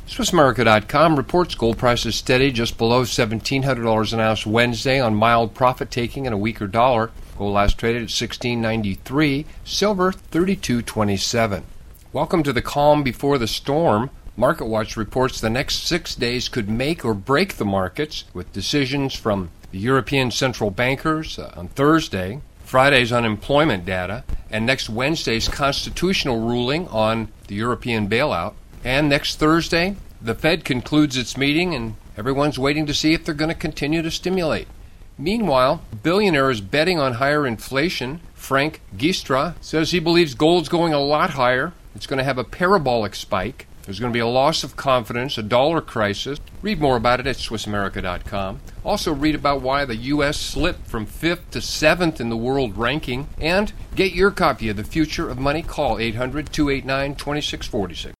SwissAmerica.com reports gold prices steady just below $1,700 an ounce Wednesday on mild profit-taking and a weaker dollar. Gold last traded at $1,693, silver $32.27. Welcome to the calm before the storm. MarketWatch reports the next 6 days could make or break the markets, with decisions from the European central bankers on Thursday, Friday's unemployment data, and next Wednesday's constitutional ruling on the European bailout. And next Thursday, the Fed concludes its meeting, and everyone's waiting to see if they're going to continue to stimulate. Meanwhile, a billionaire is betting on higher inflation. Frank Giestra says he believes gold's going a lot higher. It's going to have a parabolic spike. There's going to be a loss of confidence, a dollar crisis. Read more about it at SwissAmerica.com. Also read about why the U.S. slipped from 5th to 7th in the world ranking. And get your copy of The Future of Money. Call 800-289-2646.